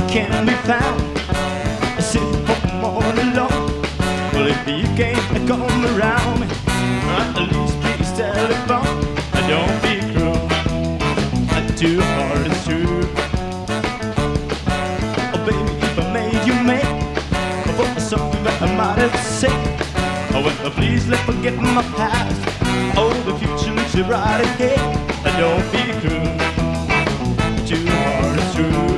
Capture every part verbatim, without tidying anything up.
can be found. I sit home all alone. Well, if you can't come around, at least please telephone. Don't be cruel, too hard is true. Oh baby, if I made you mad for something that I might have said, oh well, please let me forget my past. Oh, the future looks right ahead. Don't be cruel, too hard is true.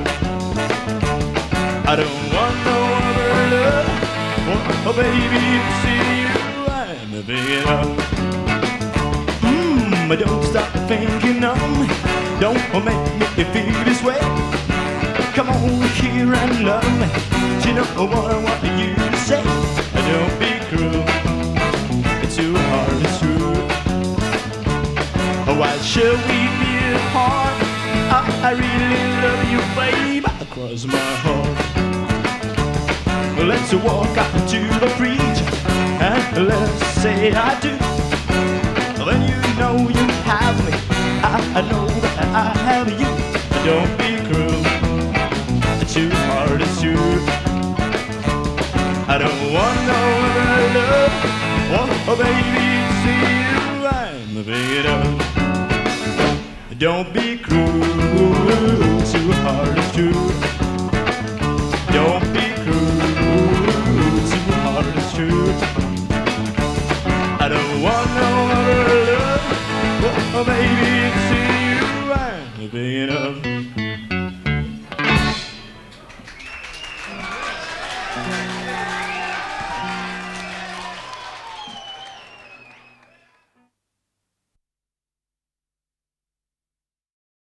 I don't want no other love. Oh, oh baby, to see you, I'm a big up. Mmm, don't stop thinking of me. Don't make me feel this way. Come on here and love me. You know what I want you to say. Don't be cruel, it's too hard, it's true. Why should we be apart? I, I really love you, babe, across my heart. Let's walk out to the bridge and let's say I do. Then you know you have me. I, I know that I have you. Don't be cruel, too hard, it's true. I don't want no other love. Oh baby, see you, I'm big up. Don't be cruel, too hard, it's true. Don't be cruel, too hard, it's true. I don't want no other love. Oh baby, see you, I'm big enough.